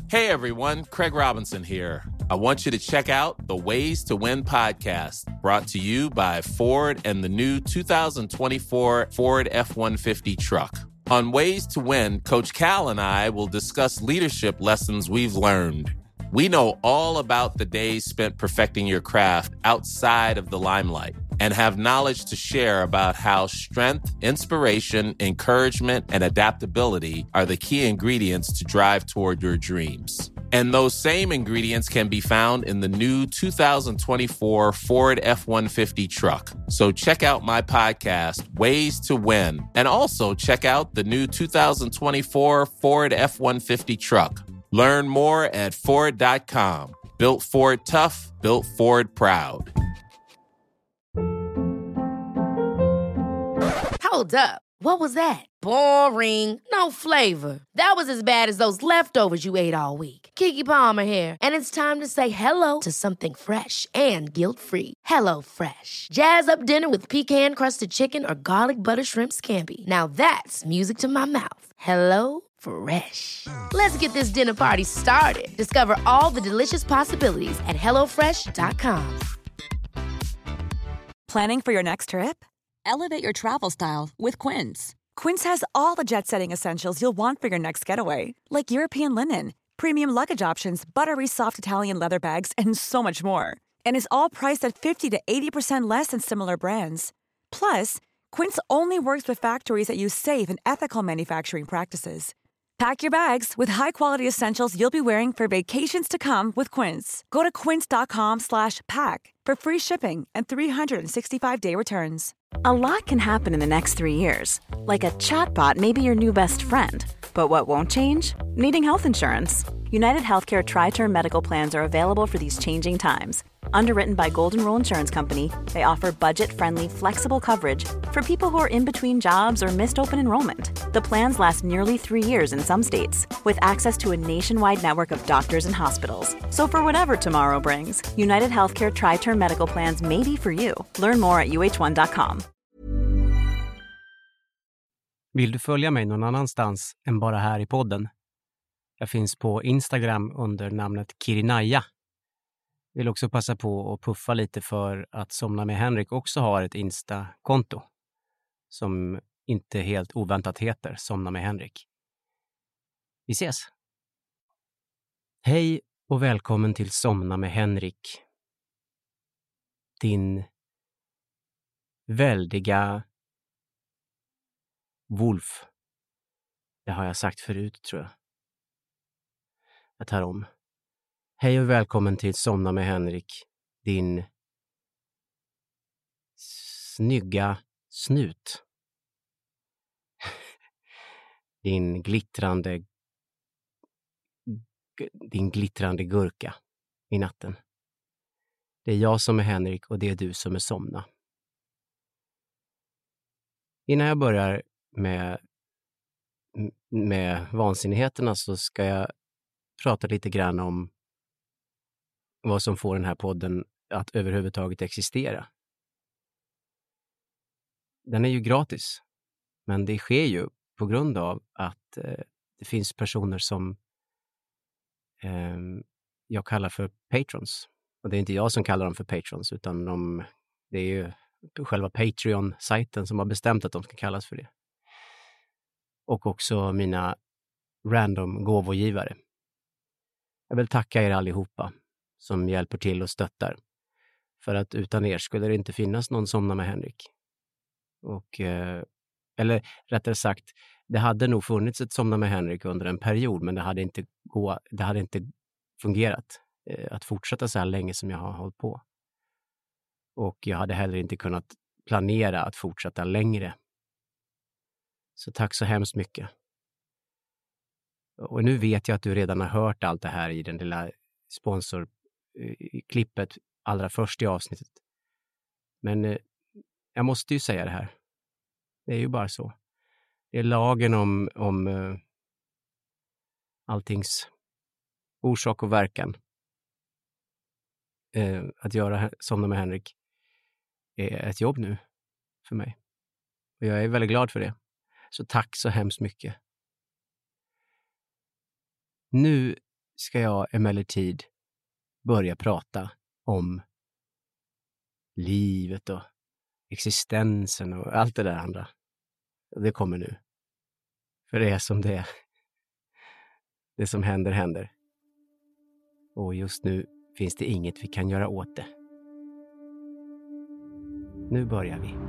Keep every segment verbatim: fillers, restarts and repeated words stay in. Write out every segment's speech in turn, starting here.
Hey everyone, Craig Robinson here. I want you to check out the Ways to Win podcast, brought to you by Ford and the new two thousand twenty-four Ford F one fifty truck. On Ways to Win, Coach Cal and I will discuss leadership lessons we've learned. We know all about the days spent perfecting your craft outside of the limelight and have knowledge to share about how strength, inspiration, encouragement, and adaptability are the key ingredients to drive toward your dreams. And those same ingredients can be found in the new two thousand twenty-four Ford F one fifty truck. So check out my podcast, Ways to Win, and also check out the new two thousand twenty-four Ford F one fifty truck. Learn more at Ford dot com. Built Ford tough, built Ford proud. Hold up. What was that? Boring. No flavor. That was as bad as those leftovers you ate all week. Keke Palmer here. And it's time to say hello to something fresh and guilt-free. Hello Fresh. Jazz up dinner with pecan-crusted chicken or garlic butter shrimp scampi. Now that's music to my mouth. Hello Fresh. Let's get this dinner party started. Discover all the delicious possibilities at hello fresh dot com. Planning for your next trip? Elevate your travel style with Quince. Quince has all the jet-setting essentials you'll want for your next getaway, like European linen, premium luggage options, buttery soft Italian leather bags, and so much more. And is all priced at fifty to eighty percent less than similar brands. Plus, Quince only works with factories that use safe and ethical manufacturing practices. Pack your bags with high-quality essentials you'll be wearing for vacations to come with Quince. Go to quince.com slash pack for free shipping and three sixty-five day returns. A lot can happen in the next three years. Like a chatbot may be your new best friend. But what won't change? Needing health insurance. United Healthcare Tri-Term Medical Plans are available for these changing times. Underwritten by Golden Rule Insurance Company, they offer budget-friendly, flexible coverage for people who are in between jobs or missed open enrollment. The plans last nearly three years in some states, with access to a nationwide network of doctors and hospitals. So for whatever tomorrow brings, United Healthcare Tri-Term Medical Plans may be for you. Learn more at u h one dot com. Vill du följa mig någon annanstans än bara här i podden? Jag finns på Instagram under namnet Kirinaya. Vill också passa på att puffa lite för att Somna med Henrik också har ett Insta-konto som inte helt oväntat heter Somna med Henrik. Vi ses! Hej och välkommen till Somna med Henrik. Din väldiga Wolf. Det har jag sagt förut, tror jag. Jag tar om. Hej och välkommen till Somna med Henrik, din snygga snut. Din glittrande din glittrande gurka i natten. Det är jag som är Henrik och det är du som är Somna. Innan jag börjar med med vansinnigheterna så ska jag prata lite grann om vad som får den här podden att överhuvudtaget existera. Den är ju gratis, men det sker ju på grund av att eh, det finns personer som eh, jag kallar för patrons. Och det är inte jag som kallar dem för patrons, utan de, det är ju själva Patreon-sajten som har bestämt att de ska kallas för det. Och också mina random gåvogivare. Jag vill tacka er allihopa som hjälper till och stöttar. För att utan er skulle det inte finnas någon Somna med Henrik. Och, eh, eller rättare sagt, det hade nog funnits ett Somna med Henrik under en period, men det hade inte, gå, det hade inte fungerat eh, att fortsätta så här länge som jag har hållit på. Och jag hade heller inte kunnat planera att fortsätta längre. Så tack så hemskt mycket. Och nu vet jag att du redan har hört allt det här i den lilla sponsorklippet allra först i avsnittet. Men eh, jag måste ju säga det här. Det är ju bara så. Det är lagen om, om eh, alltings orsak och verkan. Eh, att göra Somna med Henrik är ett jobb nu för mig. Och jag är väldigt glad för det. Så tack så hemskt mycket. Nu ska jag emellertid börja prata om livet och existensen och allt det där andra. Det kommer nu. För det är som det är. Det som händer, händer. Och just nu finns det inget vi kan göra åt det. Nu börjar vi.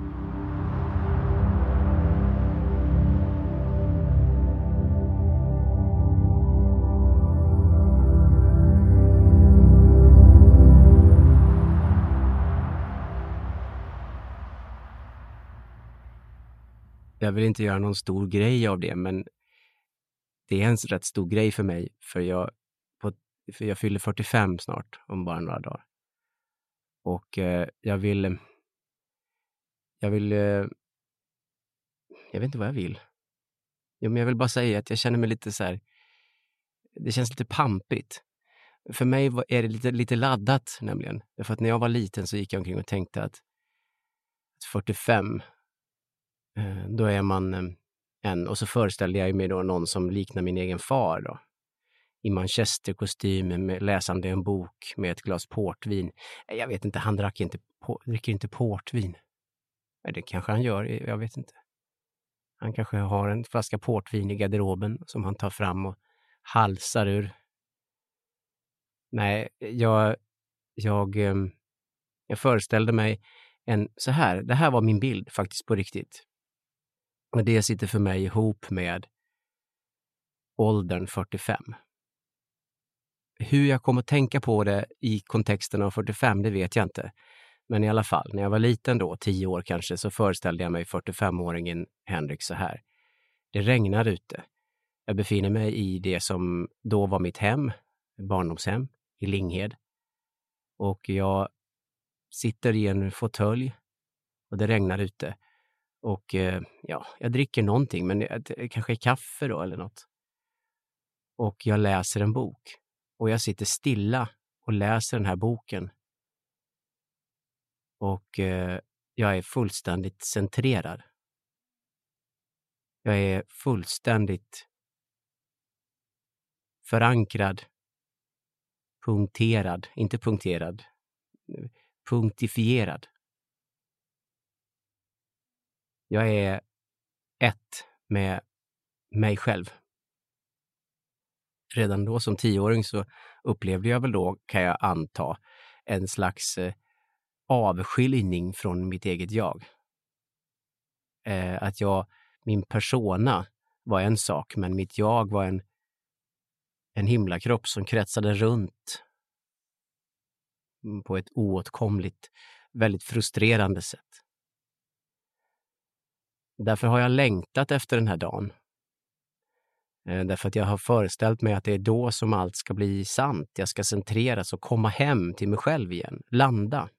Jag vill inte göra någon stor grej av det, men det är en rätt stor grej för mig, för jag, på, för jag fyller fyrtiofem snart om bara några dagar. Och eh, jag vill jag vill eh, jag vet inte vad jag vill. Jo, men jag vill bara säga att jag känner mig lite så här, det känns lite pampigt. För mig är det lite, lite laddat nämligen. För att när jag var liten så gick jag omkring och tänkte att fyrtiofem, då är man en, och så föreställde jag mig då någon som liknar min egen far då. I manchesterkostym med läsande en bok med ett glas portvin. Jag vet inte, han drack inte, dricker inte portvin. Det kanske han gör, jag vet inte. Han kanske har en flaska portvin i garderoben som han tar fram och halsar ur. Nej, jag, jag, jag föreställde mig en så här. Det här var min bild faktiskt på riktigt. Och det sitter för mig ihop med åldern fyrtiofem. Hur jag kommer att tänka på det i kontexten av fyrtiofem, det vet jag inte. Men i alla fall, när jag var liten då, tio år kanske, så föreställde jag mig fyrtiofem-åringen Henrik så här. Det regnar ute. Jag befinner mig i det som då var mitt hem, barndomshem i Linghed. Och jag sitter i en fåtölj och det regnar ute. Och eh, ja, jag dricker någonting, men det kanske är kaffe då eller något. Och jag läser en bok. Och jag sitter stilla och läser den här boken. Och eh, jag är fullständigt centrerad. Jag är fullständigt förankrad, punkterad, inte punkterad, punktifierad. Jag är ett med mig själv. Redan då som tioåring så upplevde jag väl då, kan jag anta, en slags eh, avskiljning från mitt eget jag. Eh, att jag, min persona var en sak, men mitt jag var en, en himlakropp som kretsade runt på ett oåtkomligt, väldigt frustrerande sätt. Därför har jag längtat efter den här dagen. Eh, därför att jag har föreställt mig att det är då som allt ska bli sant. Jag ska centreras och komma hem till mig själv igen. Landa.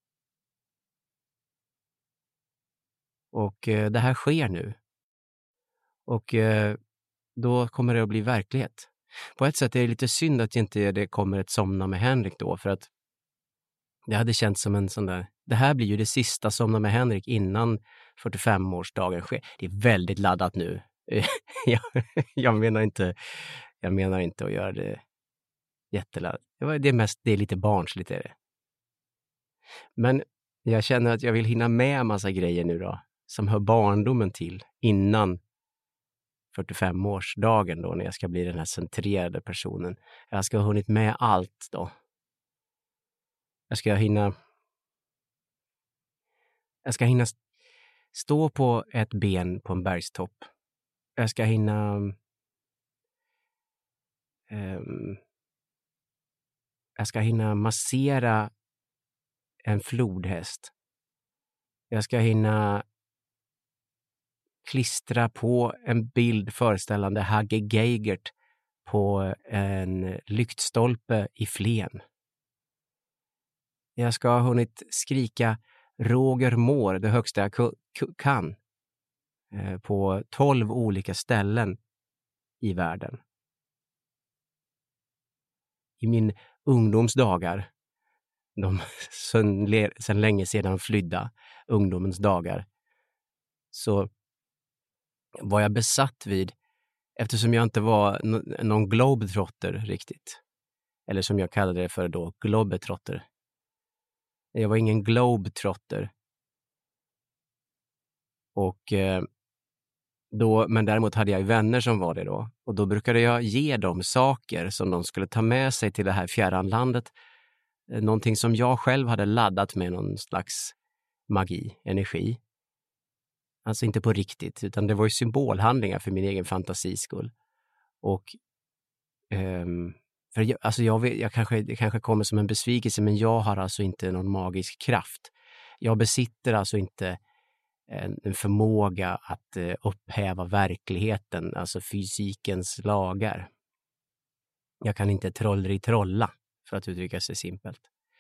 Och eh, det här sker nu. Och eh, då kommer det att bli verklighet. På ett sätt är det lite synd att inte det kommer ett somna med Henrik då. För att det hade känts som en sån där... Det här blir ju det sista somna med Henrik innan fyrtiofem-årsdagen sker. Det är väldigt laddat nu. jag, jag menar inte jag menar inte att göra det jätteladdat. Det är mest, det är lite barnsligt är det. Men jag känner att jag vill hinna med en massa grejer nu då. Som hör barndomen till innan fyrtiofem-årsdagen då, när jag ska bli den här centrerade personen. Jag ska ha hunnit med allt då. Jag ska hinna Jag ska hinna stå på ett ben på en bergstopp. Jag ska hinna um, jag ska hinna massera en flodhäst. Jag ska hinna klistra på en bild föreställande Hagge Geigert på en lyktstolpe i Flen. Jag ska ha hunnit skrika Roger Moore, det högsta jag k- kan, eh, på tolv olika ställen i världen. I min ungdomsdagar, de sen, sen länge sedan flydda ungdomens dagar, så var jag besatt vid, eftersom jag inte var n- någon globetrotter riktigt, Eller som jag kallade det för då, globetrotter. Jag var ingen globetrotter. Och eh, då, men däremot hade jag ju vänner som var det då. Och då brukade jag ge dem saker som de skulle ta med sig till det här fjärran landet. Eh, någonting som jag själv hade laddat med någon slags magi, energi. Alltså inte på riktigt, utan det var ju symbolhandlingar för min egen fantasis skull. Och ehm, för jag, alltså jag, vet, jag kanske, det kanske kommer som en besvikelse, men jag har alltså inte någon magisk kraft. Jag besitter alltså inte en, en förmåga att eh, upphäva verkligheten, alltså fysikens lagar. Jag kan inte trolleri trolla, för att uttrycka sig simpelt.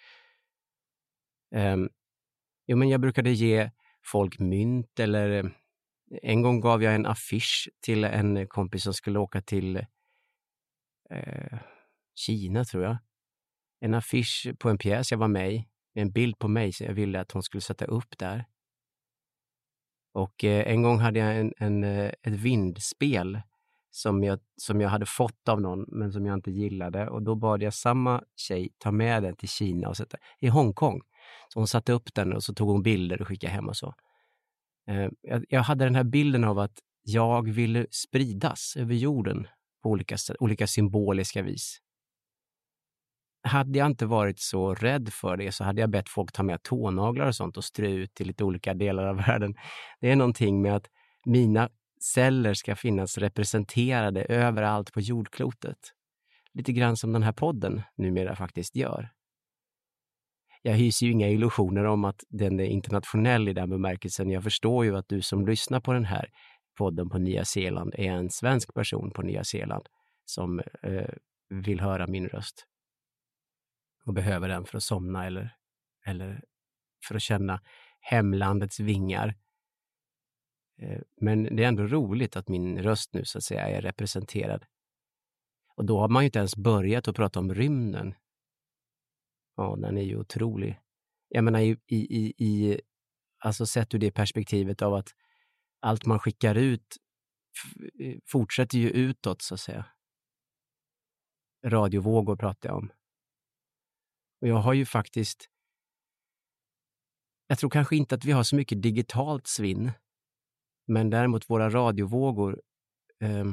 Um, jo, men jag brukade ge folk mynt, eller en gång gav jag en affisch till en kompis som skulle åka till eh, Kina, tror jag. En affisch på en pjäs jag var med i, en bild på mig, så jag ville att hon skulle sätta upp där. Och eh, en gång hade jag en, en, ett vindspel som jag, som jag hade fått av någon, men som jag inte gillade. Och då bad jag samma tjej ta med den till Kina och sätta i Hongkong. Så hon satte upp den och så tog hon bilder och skickade hem och så. Eh, jag, jag hade den här bilden av att jag ville spridas över jorden på olika, olika symboliska vis. Hade jag inte varit så rädd för det så hade jag bett folk ta med tånaglar och sånt och strö ut till lite olika delar av världen. Det är någonting med att mina celler ska finnas representerade överallt på jordklotet. Lite grann som den här podden numera faktiskt gör. Jag hyser ju inga illusioner om att den är internationell i den bemärkelsen. Jag förstår ju att du som lyssnar på den här podden på Nya Zeeland är en svensk person på Nya Zeeland som eh, vill höra min röst. Och behöver den för att somna eller, eller för att känna hemlandets vingar. Eh, men det är ändå roligt att min röst nu så att säga är representerad. Och då har man ju inte ens börjat att prata om rymden. Ja, den är ju otrolig. Jag menar i, i, i, i alltså sett ur det perspektivet av att allt man skickar ut f- fortsätter ju utåt så att säga. Radiovågor pratar jag om. Och jag har ju faktiskt, jag tror kanske inte att vi har så mycket digitalt svinn, men däremot våra radiovågor, eh,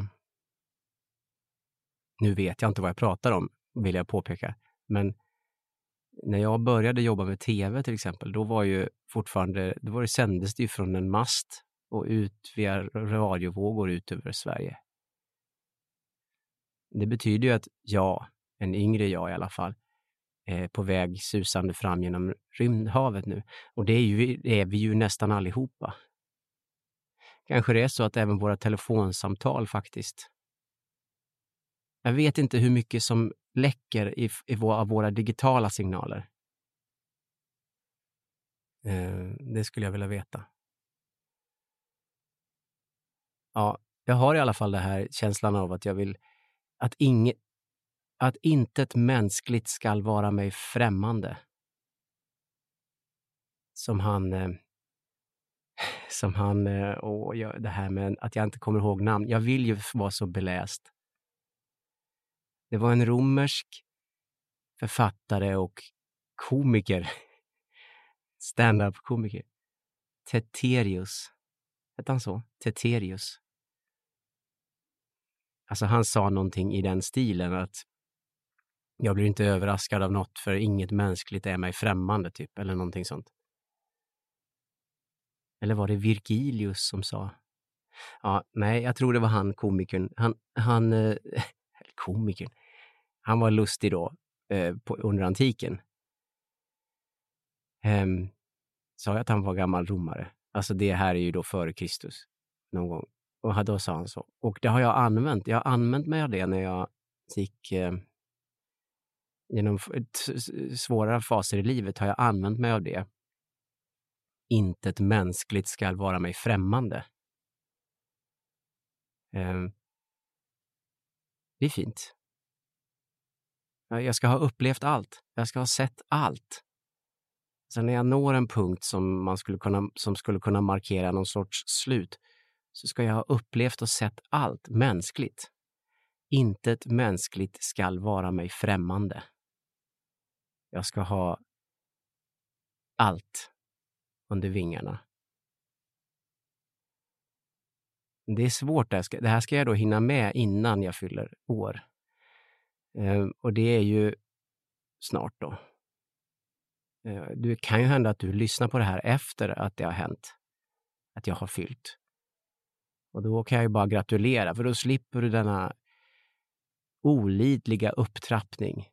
nu vet jag inte vad jag pratar om, vill jag påpeka, men när jag började jobba med tv till exempel, då var ju fortfarande, då var det sändes det ju från en mast och ut via radiovågor ut över Sverige. Det betyder ju att jag, en yngre jag i alla fall, är på väg susande fram genom rymdhavet nu. Och det är, ju, det är vi ju nästan allihopa. Kanske det är så att även våra telefonsamtal faktiskt. Jag vet inte hur mycket som läcker i, i våra, av våra digitala signaler. Eh, det skulle jag vilja veta. Ja, jag har i alla fall det här känslan av att jag vill att inget att intet mänskligt skall vara mig främmande. Som han eh, som han eh, och jag, det här med att jag inte kommer ihåg namn. Jag vill ju vara så beläst. Det var en romersk författare och komiker. Stand-up-komiker. Teterius. Hette han så? Teterius. Alltså han sa någonting i den stilen att jag blir inte överraskad av något för inget mänskligt är mig främmande typ. Eller någonting sånt. Eller var det Virgilius som sa? Ja, nej, jag tror det var han komikern. Han, han eh, komikern. Han var lustig då eh, på, under antiken. Um, sa jag att han var gammal romare? Alltså det här är ju då före Kristus någon gång. Och då sa han så. Och det har jag använt. Jag har använt mig av det när jag gick eh, genom svårare faser i livet har jag använt mig av det. Intet mänskligt ska vara mig främmande. Um, det är fint. Jag ska ha upplevt allt. Jag ska ha sett allt. Sen när jag når en punkt som man skulle kunna, som skulle kunna markera någon sorts slut, så ska jag ha upplevt och sett allt mänskligt. Intet mänskligt skall vara mig främmande. Jag ska ha allt under vingarna. Det är svårt. Det här ska, det här ska jag då hinna med innan jag fyller år. Ehm, och det är ju snart då. Ehm, det kan ju hända att du lyssnar på det här efter att det har hänt. Att jag har fyllt. Och då kan jag ju bara gratulera, för då slipper du denna olidliga upptrappning.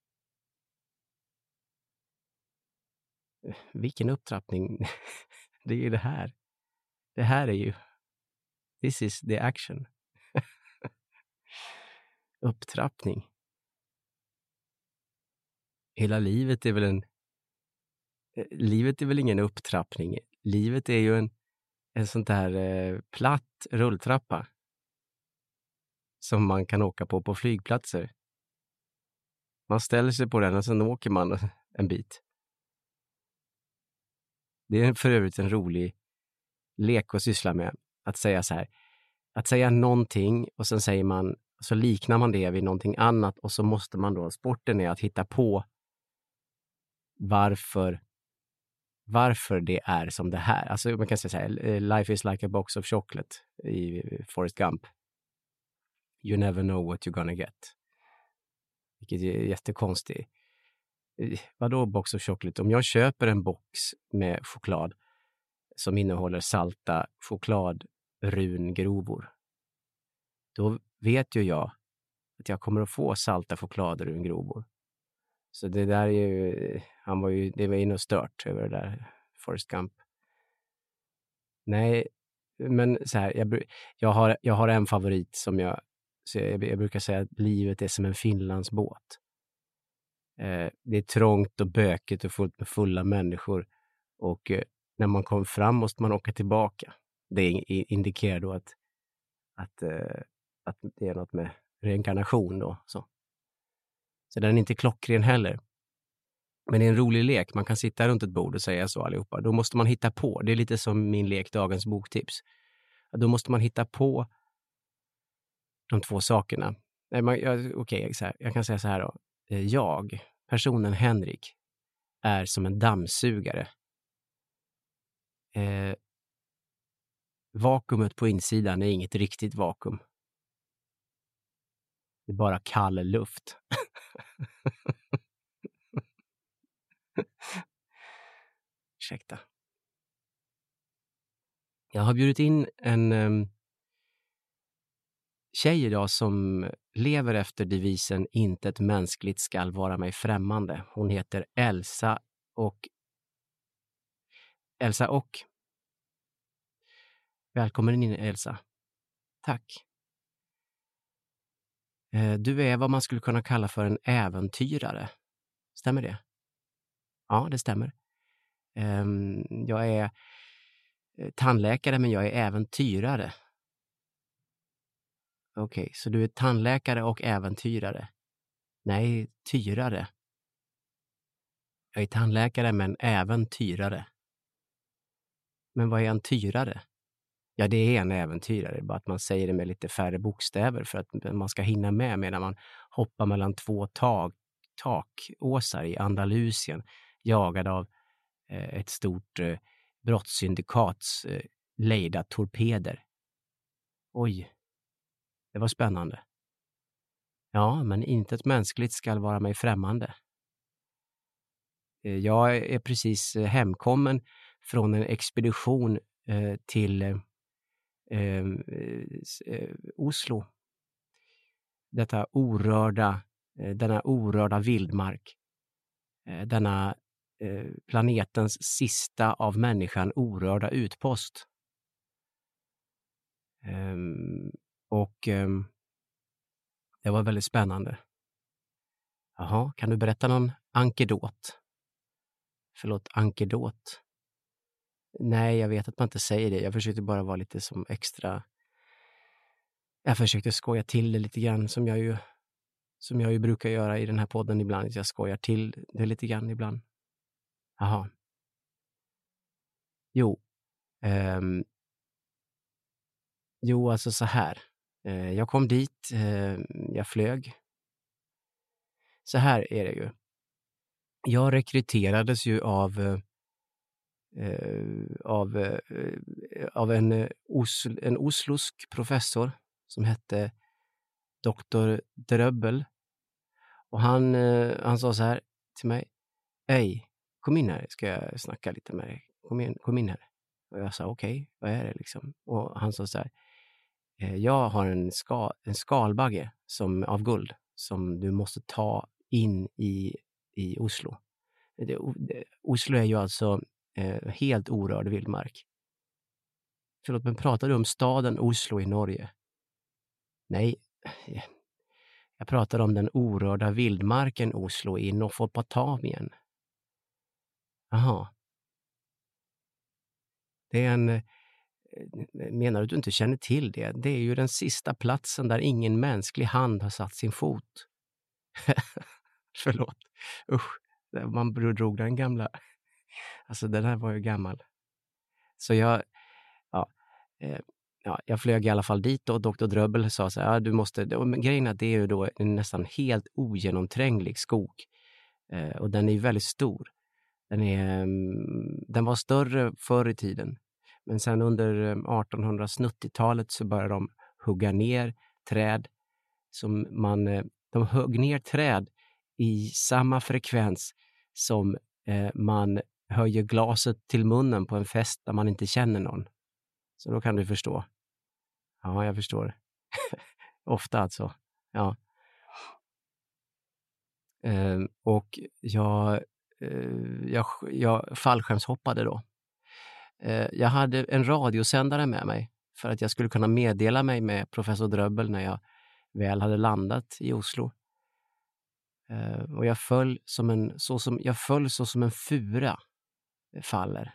Vilken upptrappning? Det är ju det här. Det här är ju... This is the action. Upptrappning. Hela livet är väl en... Livet är väl ingen upptrappning. Livet är ju en, en sån där eh, platt rulltrappa. Som man kan åka på på flygplatser. Man ställer sig på den och sen åker man en bit. Det är för övrigt en rolig lek att syssla med. Att säga så här. Att säga någonting och sen säger man, så liknar man det vid någonting annat och så måste man då, sporten är att hitta på varför varför det är som det här. Alltså man kan säga så här, life is like a box of chocolate i Forrest Gump. You never know what you're gonna get. Vilket är jättekonstigt. Vadå box of chocolate? Om jag köper en box med choklad som innehåller salta chokladrungrovor, då vet ju jag att jag kommer att få salta chokladrungrovor. Så det där är ju, han var ju, det var ju något stört över det där Forrest Gump. Nej, men så här, jag, jag, har, jag har en favorit som jag, så jag, jag brukar säga att livet är som en Finlandsbåt. Eh, det är trångt och bökigt och fullt med fulla människor och eh, när man kommer fram måste man åka tillbaka. Det indikerar då att, att, eh, att det är något med reinkarnation då. Så. Så den är inte klockren heller. Men det är en rolig lek. Man kan sitta runt ett bord och säga så allihopa. Då måste man hitta på. Det är lite som min lek Dagens boktips. Då måste man hitta på de två sakerna. Nej, man, jag, okej, så här, jag kan säga så här då. Jag, personen Henrik, är som en dammsugare. Eh, vakuumet på insidan är inget riktigt vakuum. Det är bara kall luft. Ursäkta. Jag har bjudit in en um, tjej idag som lever efter devisen inte ett mänskligt skall vara mig främmande. Hon heter Elsa och Elsa och välkommen in Elsa. Tack. Du är vad man skulle kunna kalla för en äventyrare. Stämmer det? Ja, det stämmer. Jag är tandläkare men jag är äventyrare. Okej, okay, så du är tandläkare och äventyrare? Nej, tyrare. Jag är tandläkare men äventyrare. Men vad är en tyrare? Ja, det är en äventyrare, bara att man säger det med lite färre bokstäver för att man ska hinna med medan man hoppar mellan två tak, takåsar i Andalusien, jagad av eh, ett stort eh, brottssyndikats eh, lejda torpeder. Oj, det var spännande. Ja, men inte ett mänskligt skall vara mig främmande. Eh, jag är precis eh, hemkommen från en expedition eh, till eh, Eh, eh, Oslo. Detta orörda, eh, denna orörda vildmark. Eh, denna eh, planetens sista av människan orörda utpost. Eh, och eh, det var väldigt spännande. Jaha, kan du berätta någon ankedot? Förlåt, ankedot. Nej, jag vet att man inte säger det. Jag försökte bara vara lite som extra... Jag försökte skoja till det lite grann som jag ju, som jag ju brukar göra i den här podden ibland. Jag skojar till det lite grann ibland. Jaha. Jo. Um, jo, alltså så här. Eh, jag kom dit, eh, jag flög. Så här är det ju. Jag rekryterades ju av, eh, av, eh, av en, eh, Osl, en oslosk professor som hette doktor Dröbbel. Och han, eh, han sa så här till mig: Hej, kom in här, ska jag snacka lite med dig. Kom in, kom in här. Och jag sa okej, okay, vad är det liksom? Och han sa så här: eh, jag har en, ska, en skalbagge som, av guld som du måste ta in i, i Oslo. Det, det, Oslo är ju alltså eh, helt orörd vildmark. Förlåt, men pratar du om staden Oslo i Norge? Nej, jag pratar om den orörda vildmarken Oslo i Nordpotamien. Jaha. Det är en... Menar du att du inte känner till det? Det är ju den sista platsen där ingen mänsklig hand har satt sin fot. Förlåt. Usch. Man drog den gamla. Alltså den här var ju gammal. Så jag... Ja, eh, ja, jag flög i alla fall dit och doktor Dröbbel sa så här: ja, du måste... Men grejen är att det är ju då en nästan helt ogenomtränglig skog. Eh, och den är ju väldigt stor. Den, är, den var större förr i tiden. Men sen under artonhundrasnittiotalet så började de hugga ner träd. Som man, de högg ner träd i samma frekvens som eh, man höjer glaset till munnen på en fest där man inte känner någon. Så då kan du förstå. Ja, jag förstår. Ofta alltså. Ja. Eh, och jag... Jag, jag fallskärmshoppade då. Jag hade en radiosändare med mig för att jag skulle kunna meddela mig med professor Dröbbel när jag väl hade landat i Oslo. Och jag föll som en, så som, jag föll så som en fura faller.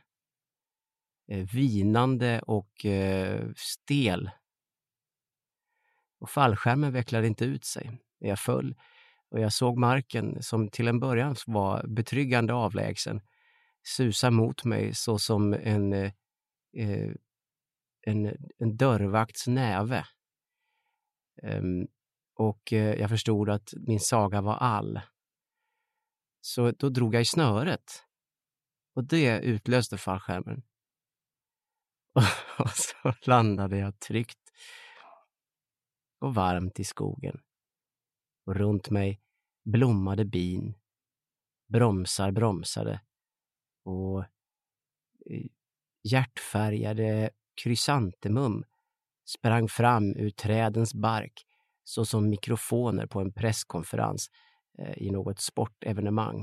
Vinande och stel. Och fallskärmen vecklade inte ut sig. Jag föll. Och jag såg marken som till en början var betryggande avlägsen susa mot mig så som en, eh, en, en dörrvakts näve. Um, och eh, jag förstod att min saga var all. Så då drog jag i snöret. Och det utlöste fallskärmen. Och så landade jag tryggt och varmt i skogen. Och runt mig blommade bin, bromsar bromsade och hjärtfärgade krysantemum sprang fram ur trädens bark så som mikrofoner på en presskonferens eh, i något sportevenemang.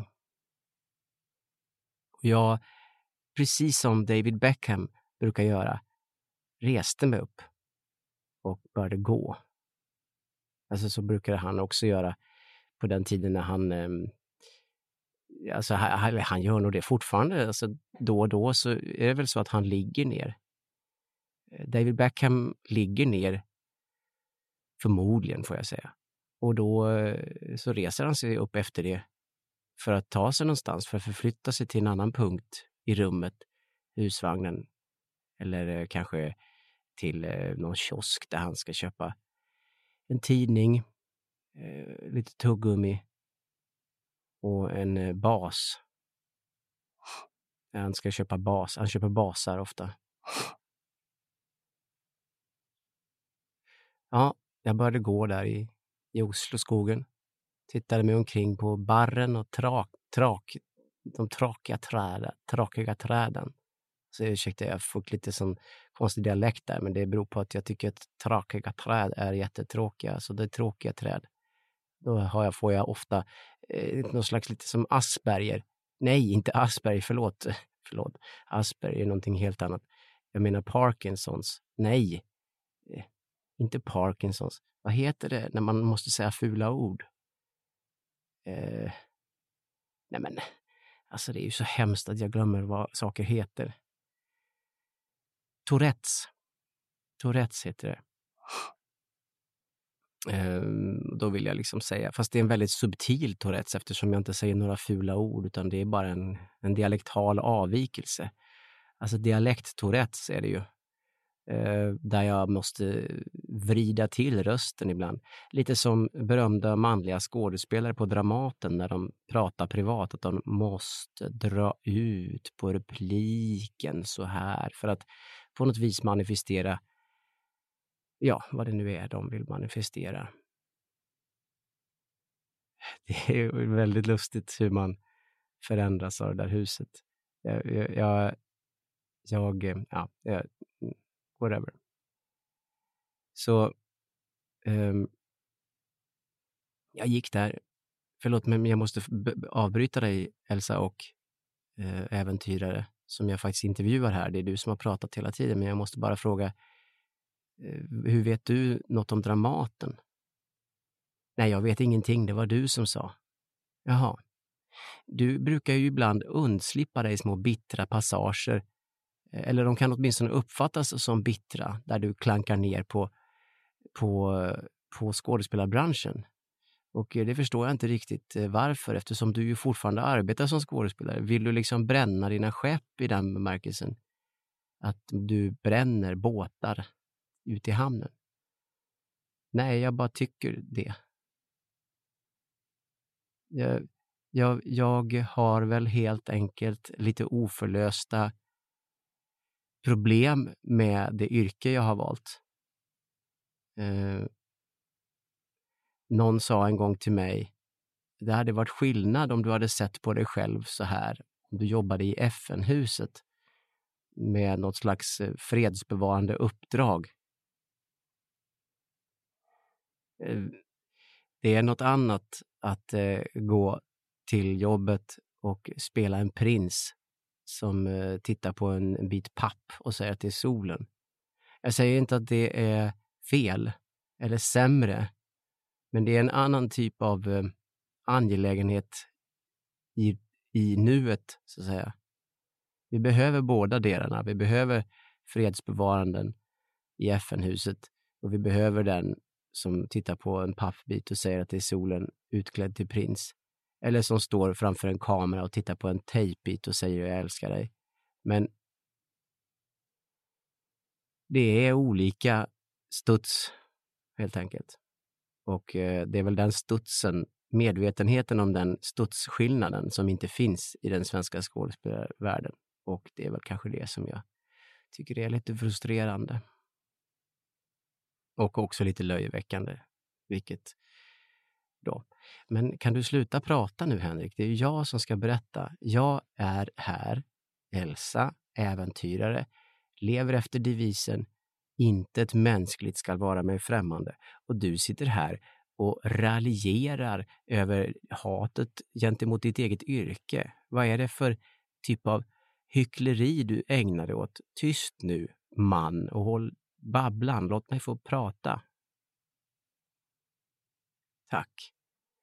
Och jag, precis som David Beckham brukar göra, reste mig upp och började gå. Alltså så brukade han också göra på den tiden när han, eh, alltså han, han gör nog det fortfarande. Alltså då och då så är det väl så att han ligger ner. David Beckham ligger ner, förmodligen får jag säga. Och då eh, så reser han sig upp efter det för att ta sig någonstans, för att förflytta sig till en annan punkt i rummet, husvagnen eller eh, kanske till eh, någon kiosk där han ska köpa en tidning, eh, lite tuggummi och en eh, bas. Han ska köpa bas. Han köper basar ofta. Ja, jag började gå där i, i Osloskogen. Tittade mig omkring på barren och trak, trak, de trakiga träden, trakiga träden. Så ursäkta, jag får lite sån konstig dialekt där, men det beror på att jag tycker att trakiga träd är jättetråkiga. Så det är tråkiga träd. Då har jag, får jag ofta eh, någon slags lite som Asperger. Nej, inte Asperger, förlåt. förlåt. Asperger är någonting helt annat. Jag menar Parkinsons. Nej, eh, inte Parkinsons. Vad heter det när man måste säga fula ord? Eh, nej men, alltså det är ju så hemskt att jag glömmer vad saker heter. Tourettes. Tourettes heter det. Um, då vill jag liksom säga, fast det är en väldigt subtil Tourettes eftersom jag inte säger några fula ord utan det är bara en, en dialektal avvikelse. Alltså dialekt Tourettes är det ju. eh, där jag måste vrida till rösten ibland. Lite som berömda manliga skådespelare på Dramaten när de pratar privat, att de måste dra ut på repliken så här för att på något vis manifestera, ja, vad det nu är de vill manifestera. Det är väldigt lustigt hur man förändras av det där huset. Jag, jag, jag ja, jag, whatever. Så um, jag gick där. Förlåt, men jag måste avbryta dig, Elsa, och uh, äventyrare som jag faktiskt intervjuar här. Det är du som har pratat hela tiden, men jag måste bara fråga, uh, hur vet du något om Dramaten? Nej, jag vet ingenting. Det var du som sa. Jaha. Du brukar ju ibland undslippa dig små bittra passager, eller de kan åtminstone uppfattas som bittra, där du klankar ner på, på, på skådespelarbranschen. Och det förstår jag inte riktigt varför, eftersom du ju fortfarande arbetar som skådespelare. Vill du liksom bränna dina skepp i den bemärkelsen? Att du bränner båtar ute i hamnen? Nej, jag bara tycker det. Jag, jag, jag har väl helt enkelt lite oförlösta problem med det yrke jag har valt. Eh, någon sa en gång till mig, det hade varit skillnad om du hade sett på dig själv så här, om du jobbade i F N-huset med något slags fredsbevarande uppdrag. Eh, det är något annat att eh, gå till jobbet och spela en prins som eh, tittar på en, en bit papp och säger att det är solen. Jag säger inte att det är fel eller sämre, men det är en annan typ av eh, angelägenhet i, i nuet, så att säga. Vi behöver båda delarna. Vi behöver fredsbevaranden i F N-huset och vi behöver den som tittar på en pappbit och säger att det är solen utklädd till prins. Eller som står framför en kamera och tittar på en tejpbit och säger jag älskar dig. Men det är olika studs helt enkelt. Och eh, det är väl den studsen, medvetenheten om den studsskillnaden som inte finns i den svenska skådespelarvärlden. Och det är väl kanske det som jag tycker är lite frustrerande. Och också lite löjeväckande. Vilket då. Men kan du sluta prata nu, Henrik? Det är jag som ska berätta. Jag är här, Elsa, äventyrare, lever efter devisen inte ett mänskligt ska vara mig främmande. Och du sitter här och raljerar över hatet gentemot ditt eget yrke. Vad är det för typ av hyckleri du ägnar dig åt? Tyst nu, man, och håll babblan. Låt mig få prata. Tack.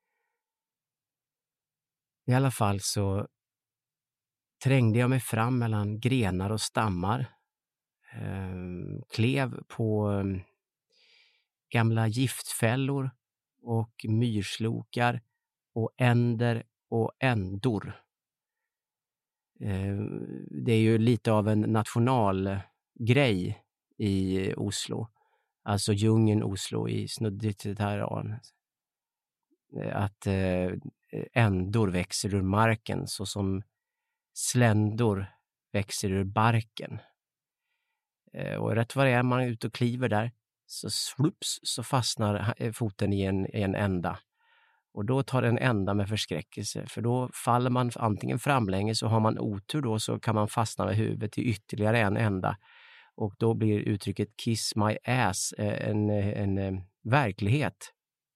I alla fall så trängde jag mig fram mellan grenar och stammar. Eh, klev på eh, gamla giftfällor och myrslokar och änder och ändor. Eh, det är ju lite av en nationalgrej i Oslo. Alltså djungeln Oslo i snuddigt terräng. Att eh, ändor växer ur marken så som sländor växer ur barken. Eh, och rätt vad det är man är ute och kliver där så slups så fastnar foten i en, i en ända. Och då tar en ända med förskräckelse, för då faller man antingen framlänges och har man otur då så kan man fastna med huvudet i ytterligare en ända. Och då blir uttrycket kiss my ass en, en, en verklighet.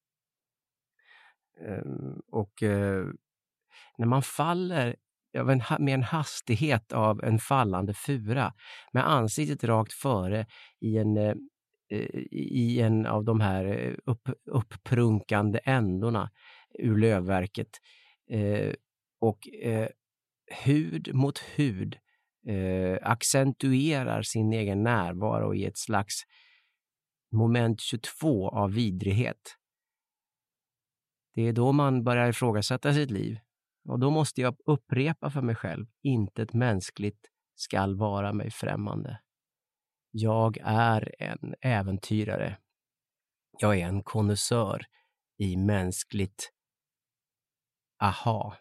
Och när man faller med en hastighet av en fallande fura med ansiktet rakt före i en, i en av de här upp, upprunkande ändorna ur lövverket och hud mot hud accentuerar sin egen närvaro i ett slags moment tjugotvå av vidrighet. Det är då man börjar ifrågasätta sitt liv. Och då måste jag upprepa för mig själv, inte ett mänskligt skall vara mig främmande. Jag är en äventyrare. Jag är en konnässör i mänskligt aha.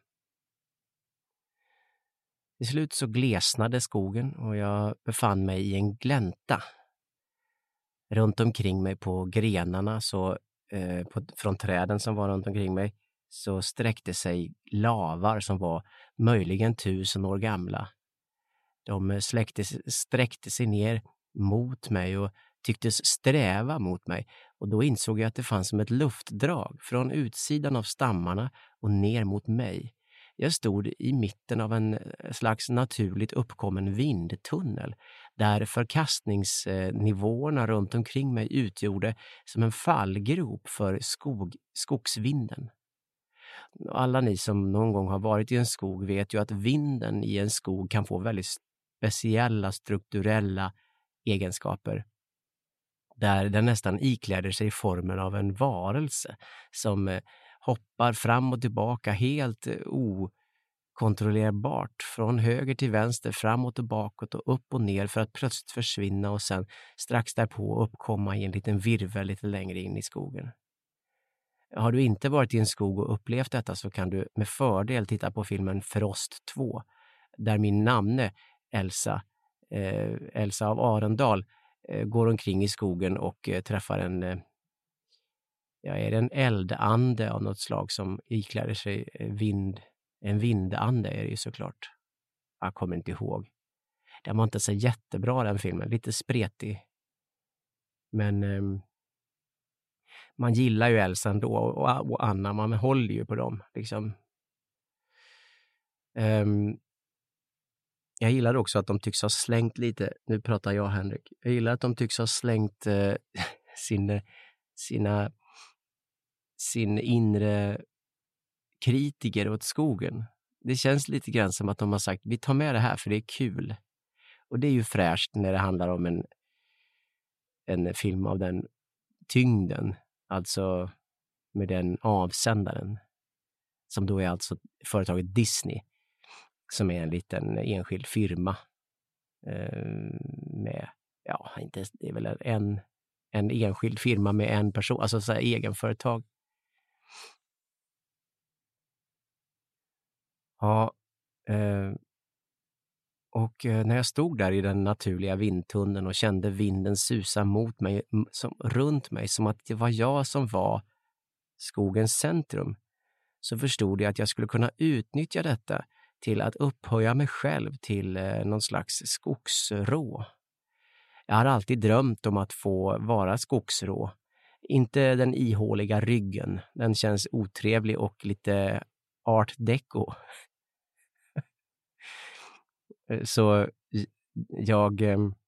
Till slut så glesnade skogen och jag befann mig i en glänta. Runt omkring mig på grenarna, så, eh, på, från träden som var runt omkring mig, så sträckte sig lavar som var möjligen tusen år gamla. De släckte, sträckte sig ner mot mig och tycktes sträva mot mig, och då insåg jag att det fanns som ett luftdrag från utsidan av stammarna och ner mot mig. Jag stod i mitten av en slags naturligt uppkommen vindtunnel där förkastningsnivåerna runt omkring mig utgjorde som en fallgrop för skog, skogsvinden. Alla ni som någon gång har varit i en skog vet ju att vinden i en skog kan få väldigt speciella strukturella egenskaper, där den nästan ikläder sig formen av en varelse som hoppar fram och tillbaka helt okontrollerbart från höger till vänster, framåt och bakåt och upp och ner för att plötsligt försvinna och sen strax därpå uppkomma i en liten virvel lite längre in i skogen. Har du inte varit i en skog och upplevt detta så kan du med fördel titta på filmen Frost två, där min namne Elsa, eh, Elsa av Arendal eh, går omkring i skogen och eh, träffar en, eh, ja, är det en eldande av något slag som ikläder sig vind, en vindande är det ju såklart. Jag kommer inte ihåg. Den var inte så jättebra den filmen, lite spretig. Men eh, man gillar ju Elsa ändå och, och Anna, man håller ju på dem liksom. Um, jag gillar också att de tycks ha slängt lite, nu pratar jag Henrik, jag gillar att de tycks ha slängt uh, sin, sina, sin inre kritiker åt skogen. Det känns lite grann som att de har sagt, vi tar med det här för det är kul. Och det är ju fräscht när det handlar om en, en film av den tyngden. Alltså med den avsändaren. Som då är alltså företaget Disney. Som är en liten enskild firma. Eh, med, ja, inte, det är väl en, en enskild firma med en person. Alltså så här egenföretag. Ja. Eh, och när jag stod där i den naturliga vindtunneln och kände vinden susa mot mig, som, runt mig, som att det var jag som var skogens centrum, så förstod jag att jag skulle kunna utnyttja detta till att upphöja mig själv till eh, någon slags skogsrå. Jag har alltid drömt om att få vara skogsrå. Inte den ihåliga ryggen, den känns otrevlig och lite art deco. Så jag,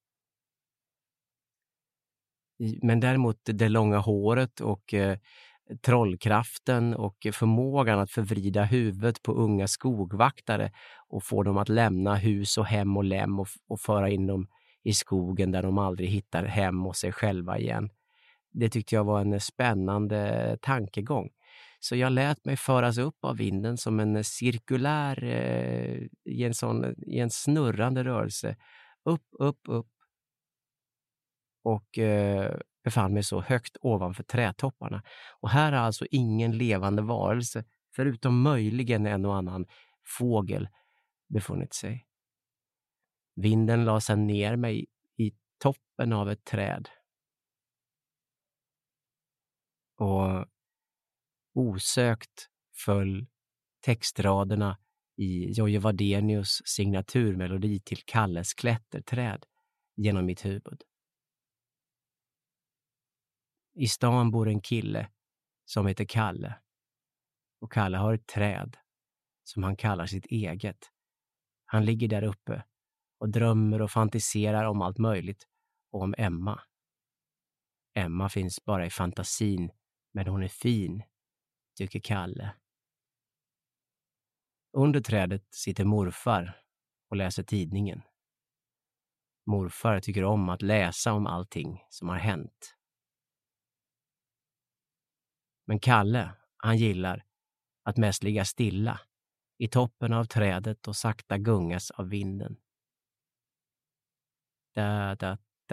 men däremot det långa håret och trollkraften och förmågan att förvrida huvudet på unga skogvaktare och få dem att lämna hus och hem och lem och, och föra in dem i skogen där de aldrig hittar hem och sig själva igen. Det tyckte jag var en spännande tankegång. Så jag lät mig föras upp av vinden som en cirkulär, eh, i, en sån, i en snurrande rörelse. Upp, upp, upp. Och eh, befann mig så högt ovanför trädtopparna. Och här har alltså ingen levande varelse, förutom möjligen en och annan fågel, befunnit sig. Vinden la sedan ner mig i toppen av ett träd. Och osökt föll textraderna i Jojje Wadenius signaturmelodi till Kalles klätterträd genom mitt huvud. I stan bor en kille som heter Kalle. Och Kalle har ett träd som han kallar sitt eget. Han ligger där uppe och drömmer och fantiserar om allt möjligt och om Emma. Emma finns bara i fantasin, men hon är fin, tycker Kalle. Under trädet sitter morfar och läser tidningen. Morfar tycker om att läsa om allting som har hänt. Men Kalle, han gillar att mest ligga stilla i toppen av trädet och sakta gungas av vinden. Da, da,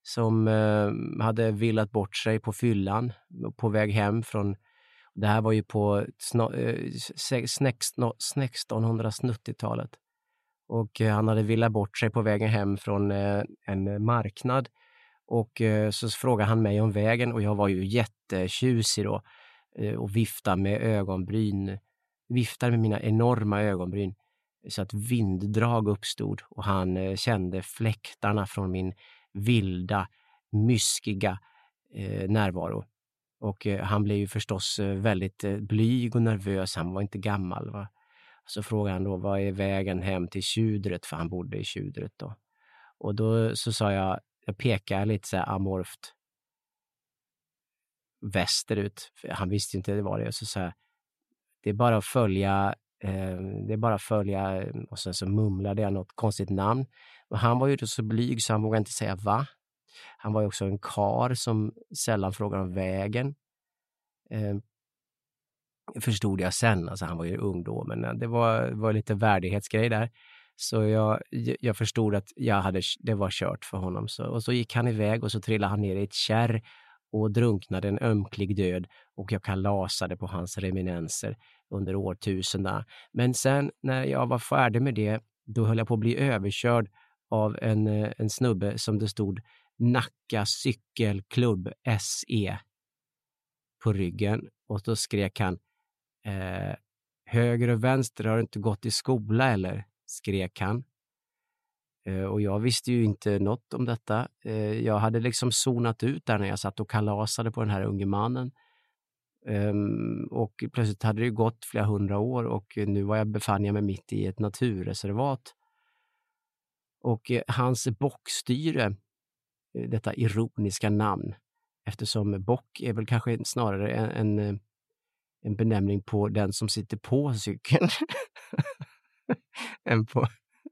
som eh, hade villat bort sig på fyllan på väg hem från, det här var ju på sna, eh, sextonhundrasnittiotalet, och eh, han hade villat bort sig på vägen hem från eh, en marknad, och eh, så frågade han mig om vägen, och jag var ju jättetjusig då eh, och viftade med ögonbryn, viftade med mina enorma ögonbryn så att vinddrag uppstod, och han eh, kände fläktarna från min vilda, myskiga eh, närvaro. Och eh, han blev ju förstås eh, väldigt eh, blyg och nervös. Han var inte gammal, va? Så frågade han då, vad är vägen hem till Tjudret? För han bodde i Tjudret då. Och då så sa jag, jag pekade lite så här amorft västerut. För han visste inte det var det. Och så sa jag, det är bara att följa, eh, det är bara att följa, och sen så mumlade jag något konstigt namn. Men han var ju då så blyg så han vågade inte säga va. Han var ju också en kar som sällan frågar om vägen. Eh, förstod jag sen, alltså han var ju ung då, men det var, var lite värdighetsgrej där. Så jag, jag förstod att jag hade, det var kört för honom. Så, och så gick han iväg och så trillade han ner i ett kärr och drunknade en ömklig död, och jag kalasade på hans reminenser under årtusendena. Men sen när jag var färdig med det, då höll jag på att bli överkörd av en, en snubbe som det stod Nacka cykelklubb S E på ryggen, och då skrek han eh, höger och vänster, har du inte gått i skola eller? Skrek han. Eh, och jag visste ju inte något om detta. Eh, jag hade liksom zonat ut där när jag satt och kalasade på den här unge mannen. Eh, och plötsligt hade det ju gått flera hundra år, och nu var jag befann jag mig mitt i ett naturreservat. Och eh, hans bockstyre, detta ironiska namn, eftersom bock är väl kanske snarare en, en, en benämning på den som sitter på cykeln än på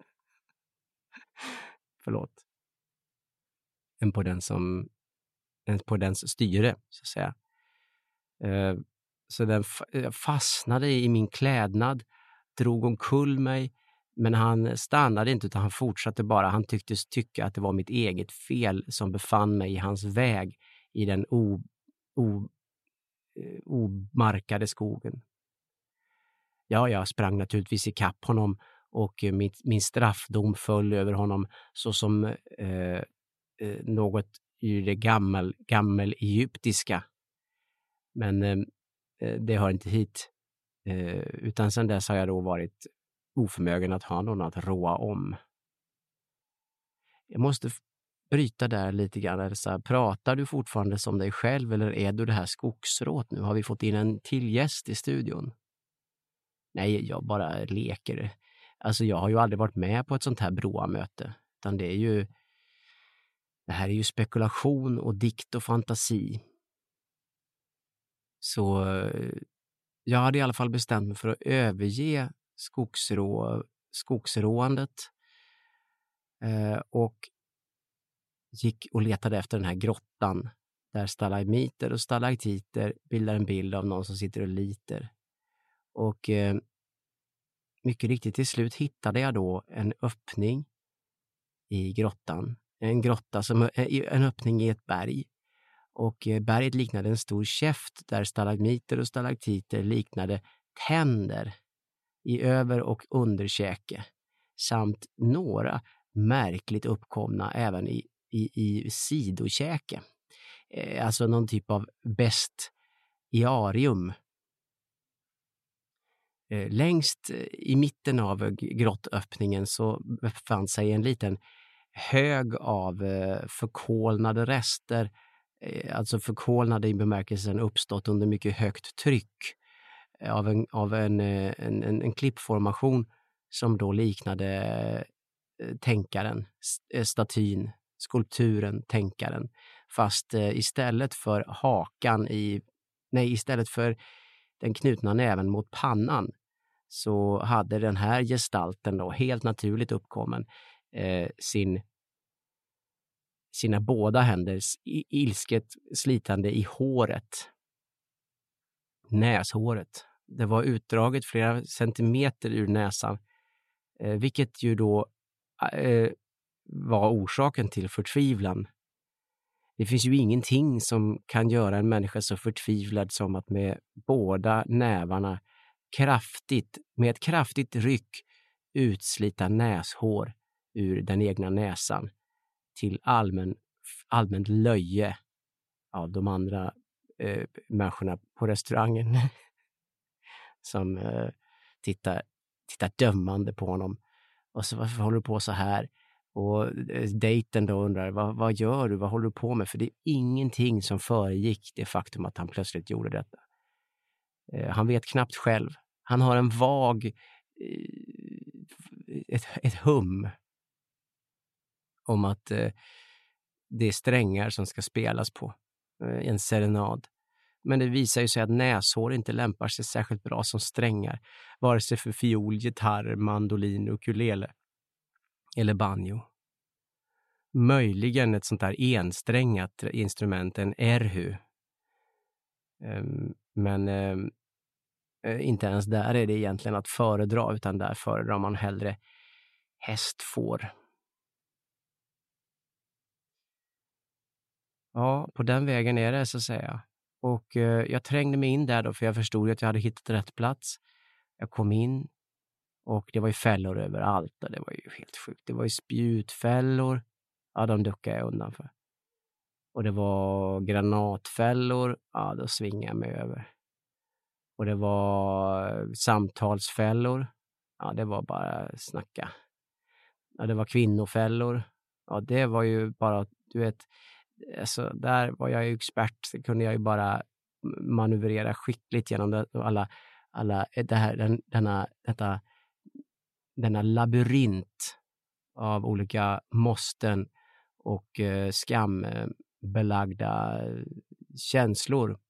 förlåt än på den som än på dens styre, så att säga. Uh, så den f- fastnade i min klädnad, drog omkull mig. Men han stannade inte, utan han fortsatte bara. Han tycktes tycka att det var mitt eget fel som befann mig i hans väg i den o, o, omarkade skogen. Ja, jag sprang naturligtvis i kapp honom, och mitt, min straffdom föll över honom så som eh, något i det gammel, gammel egyptiska. Men eh, det hör inte hit. Eh, utan sedan dess har jag då varit oförmögen att ha någon att råa om. Jag måste bryta där lite grann. Eller så här, pratar du fortfarande som dig själv, eller är du det här skogsråt nu? Har vi fått in en till gäst i studion? Nej, jag bara leker. Alltså jag har ju aldrig varit med på ett sånt här broamöte. Utan det är ju, det här är ju spekulation och dikt och fantasi. Så jag hade i alla fall bestämt mig för att överge skogsrå, skogsråandet eh, och gick och letade efter den här grottan där stalagmiter och stalaktiter bildar en bild av någon som sitter och liter. Och eh, mycket riktigt till slut hittade jag då en öppning i grottan. En grotta som en öppning i ett berg. Och eh, berget liknade en stor käft där stalagmiter och stalaktiter liknade tänder i över- och underkäke, samt några märkligt uppkomna även i, i, i sidokäke. Eh, alltså någon typ av bestiarium. Eh, längst i mitten av grottöppningen så befann sig en liten hög av eh, förkolnade rester, eh, alltså förkolnade i bemärkelsen uppstått under mycket högt tryck av en, av en, en, en, en klippformation som då liknade eh, tänkaren, statyn, skulpturen, tänkaren. Fast eh, istället för hakan i, nej istället för den knutna näven mot pannan, så hade den här gestalten då helt naturligt uppkommen eh, sin, sina båda händer ilsket slitande i håret. Näshåret. Det var utdraget flera centimeter ur näsan, eh, vilket ju då eh, var orsaken till förtvivlan Det finns ju ingenting som kan göra en människa så förtvivlad som att med båda nävarna kraftigt, med ett kraftigt ryck utslita näshår ur den egna näsan till allmän, allmänt löje av de andra eh, människorna på restaurangen som eh, tittar, tittar dömande på honom. Och så, varför håller du på så här? Och eh, dejten då undrar, vad, vad gör du? Vad håller du på med? För det är ingenting som föregick det faktum att han plötsligt gjorde detta. Eh, han vet knappt själv. Han har en vag, eh, ett, ett hum om att eh, det är strängar som ska spelas på eh, en serenad. Men det visar ju sig att näshår inte lämpar sig särskilt bra som strängar. Vare sig för fiol, gitarr, mandolin, ukulele eller banjo. Möjligen ett sånt där ensträngat instrument, en erhu. Um, men um, inte ens där är det egentligen att föredra, utan där föredrar man hellre hästfår. Ja, på den vägen är det så att säga. Och eh, jag trängde mig in där då, för jag förstod att jag hade hittat rätt plats. Jag kom in och det var ju fällor överallt och det var ju helt sjukt. Det var ju spjutfällor, ja de duckade jag undan för. Och det var granatfällor, ja då svingade jag mig över. Och det var samtalsfällor, ja det var bara snacka. Ja, det var kvinnofällor, ja det var ju bara, du vet, alltså där var jag ju expert, så kunde jag ju bara manövrera skickligt genom det, alla, alla det här, den, denna, detta, denna labyrint av olika måsten och eh, skambelagda känslor.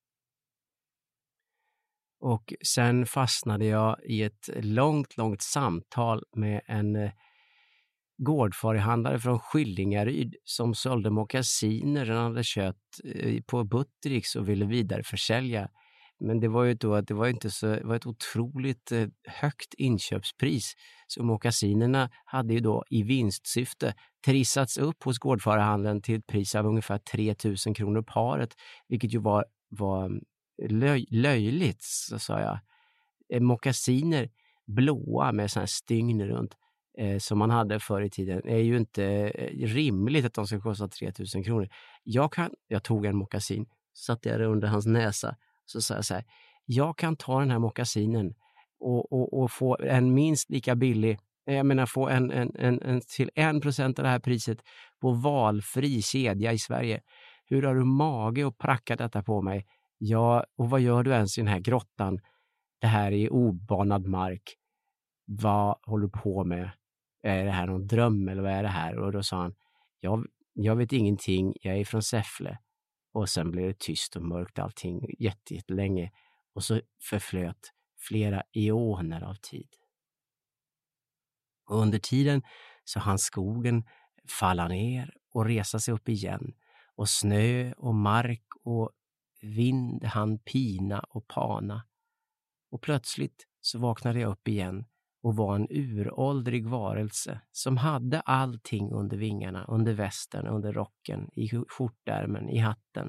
Och sen fastnade jag i ett långt, långt samtal med en eh, gårdfarihandlare från Skillingaryd som sålde mockasiner han hade köpt eh, på Buttericks och ville vidareförsälja. Men det var ju då att det var inte så, det var ett otroligt eh, högt inköpspris. Så mockasinerna hade ju då i vinstsyfte trissats upp hos gårdfarihandeln till ett pris av ungefär tre tusen kronor paret. Vilket ju var, var löj, löjligt, så sa jag. Eh, mockasiner blåa med sån här stygn runt eh, som man hade förr i tiden är ju inte eh, rimligt att de ska kosta tre tusen kronor. Jag, kan, jag tog en mockasin, satte jag det under hans näsa. Så sa jag så här, jag kan ta den här mockasinen och, och, och få en minst lika billig, jag menar få en, en, en, en till en procent av det här priset på valfri kedja i Sverige. Hur har du mage att pracka detta på mig? Ja, och vad gör du ens i den här grottan? Det här är obanad mark. Vad håller du på med? Är det här någon dröm eller vad är det här? Och då sa han, jag, jag vet ingenting, jag är från Säffle. Och sen blev det tyst och mörkt allting jätte, jättelänge. Och så förflöt flera eoner av tid. Och under tiden så hann skogen falla ner och resa sig upp igen. Och snö och mark och vind hann pina och pana. Och plötsligt så vaknade jag upp igen och var en uråldrig varelse som hade allting under vingarna, under västen, under rocken, i skjortärmen, i hatten.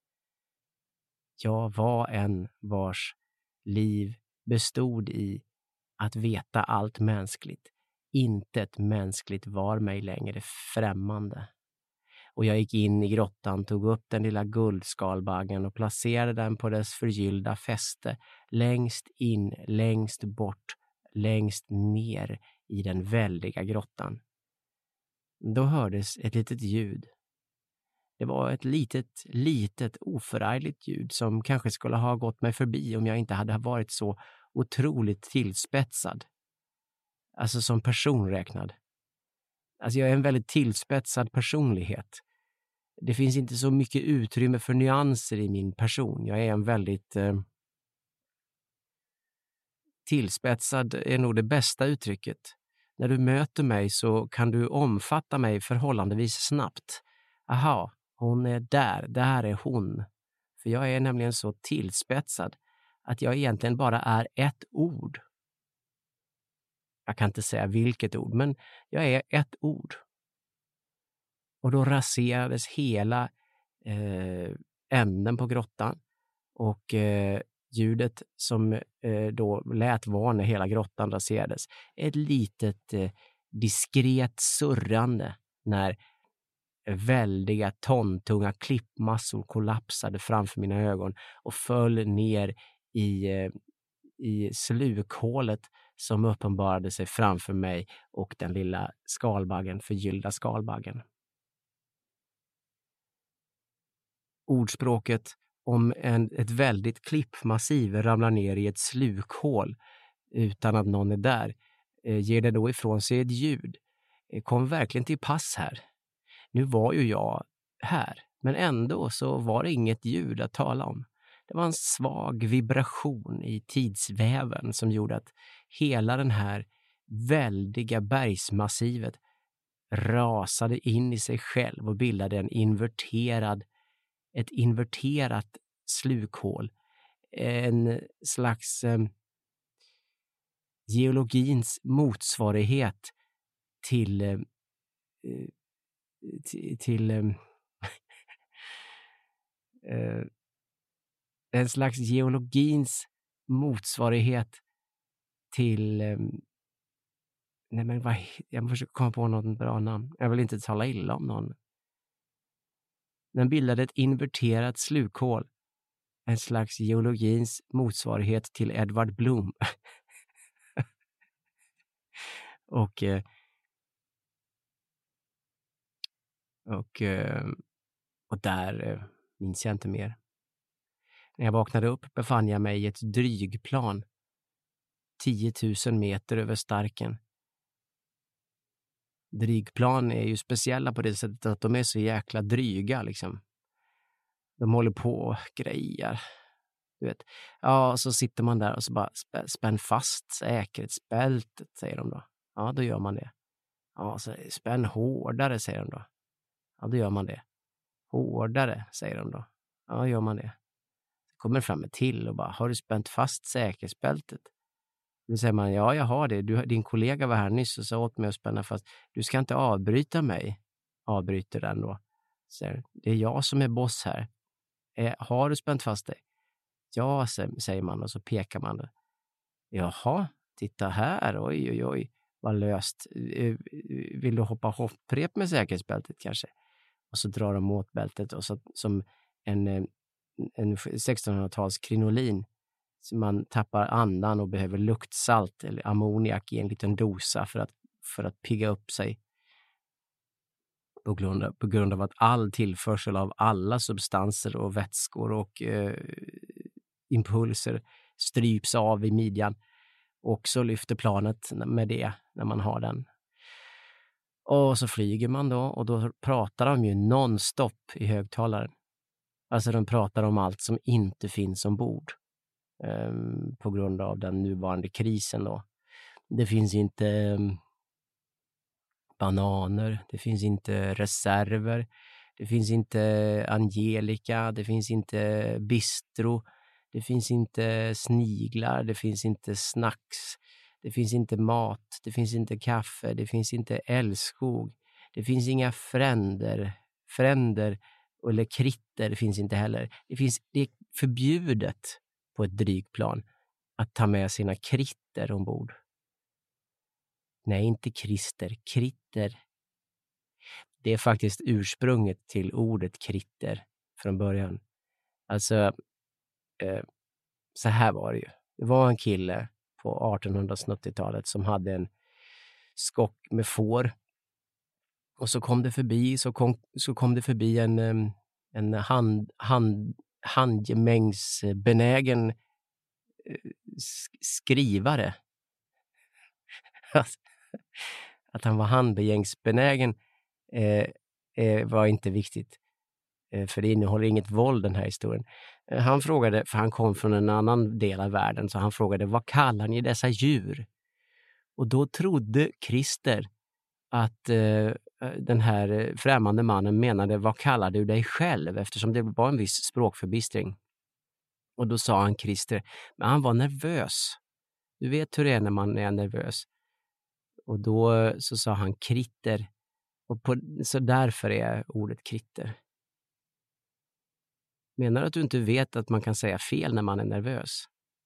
Jag var en vars liv bestod i att veta allt mänskligt. Intet mänskligt var mig längre främmande. Och jag gick in i grottan, tog upp den lilla guldskalbaggen och placerade den på dess förgyllda fäste, längst in, längst bort, längst ner i den väldiga grottan. Då hördes ett litet ljud. Det var ett litet, litet, oförargligt ljud som kanske skulle ha gått mig förbi om jag inte hade varit så otroligt tillspetsad. Alltså som personräknad. Alltså jag är en väldigt tillspetsad personlighet. Det finns inte så mycket utrymme för nyanser i min person. Jag är en väldigt... Eh, tillspetsad är nog det bästa uttrycket. När du möter mig så kan du omfatta mig förhållandevis snabbt. Aha, hon är där, där är hon. För jag är nämligen så tillspetsad att jag egentligen bara är ett ord. Jag kan inte säga vilket ord, men jag är ett ord. Och då raserades hela eh, änden på grottan. Och eh, ljudet som eh, då lät var när hela grottan raserades. Ett litet eh, diskret surrande när väldiga tontunga klippmassor kollapsade framför mina ögon och föll ner i, eh, i slukhålet som uppenbarade sig framför mig och den lilla skalbaggen, förgyllda skalbaggen. Ordspråket om en, ett väldigt klippmassiv ramlar ner i ett slukhål utan att någon är där, eh, ger det då ifrån sig ett ljud. Eh, kom verkligen till pass här. Nu var ju jag här, men ändå så var det inget ljud att tala om. Det var en svag vibration i tidsväven som gjorde att hela den här väldiga bergsmassivet rasade in i sig själv och bildade en inverterad, ett inverterat slukhål. En slags eh, geologins motsvarighet till eh, till, till eh, eh, en slags geologins motsvarighet till eh, nej men vad, jag försöker komma på något bra namn. Jag vill inte tala illa om någon. Den bildade ett inverterat slukhål. En slags geologins motsvarighet till Edvard Blom. och eh, och eh, och där eh, minns jag inte mer. När jag vaknade upp befann jag mig i ett drygplan tio tusen meter över Starken. Drygplan är ju speciella på det sättet att de är så jäkla dryga liksom. De håller på och grejer. Du vet. Ja, så sitter man där och så bara spänn fast säkerhetsbältet, säger de då. Ja, då gör man det. Ja, så spänn hårdare, säger de då. Ja, då gör man det. Hårdare, säger de då. Ja, gör man det. Så kommer fram med till och bara, har du spänt fast säkerhetsbältet? Då säger man, ja jag har det. Du, din kollega var här nyss och sa åt mig att spänna fast. Du ska inte avbryta mig. Avbryter den då. Så, det är jag som är boss här. Eh, har du spänt fast dig? Ja, säger man och så pekar man. Jaha, titta här. Oj, oj, oj. Vad löst. Vill du hoppa hopprep med säkerhetsbältet kanske? Och så drar de åt bältet och så, som en, en sextonhundratals krinolin. Så man tappar andan och behöver luktsalt eller ammoniak i en liten dosa för att, för att pigga upp sig. På grund, av, på grund av att all tillförsel av alla substanser och vätskor och eh, impulser stryps av i midjan. Och så lyfter planet med det när man har den. Och så flyger man då och då pratar de ju nonstop i högtalaren. Alltså de pratar om allt som inte finns ombord. Um, på grund av den nuvarande krisen då. Det finns inte um, bananer, det finns inte reserver, det finns inte Angelica, det finns inte bistro, det finns inte sniglar, det finns inte snacks, det finns inte mat, det finns inte kaffe, det finns inte älskog, det finns inga fränder, fränder eller kritter, det finns inte heller. Det finns, det är förbjudet på ett drygplan att ta med sina kritter ombord. Nej, inte krister, kritter. Det är faktiskt ursprunget till ordet kritter från början. Alltså, eh, så här var det ju. Det var en kille på artonhundrasnittiotalet som hade en skock med får. Och så kom det förbi, så kom, så kom det förbi en, en hand, hand, handgemängsbenägen skrivare. Att han var handbegängsbenägen eh, eh, var inte viktigt. Eh, för det innehåller inget våld, den här historien. Eh, han frågade, för han kom från en annan del av världen, så han frågade, vad kallar ni dessa djur? Och då trodde Christer att eh, den här främmande mannen menade, vad kallar du dig själv? Eftersom det var en viss språkförbistring. Och då sa han Christer, men han var nervös. Du vet hur det är när man är nervös. Och då så sa han kritter. Och på, så därför är ordet kritter. Menar du att du inte vet att man kan säga fel när man är nervös?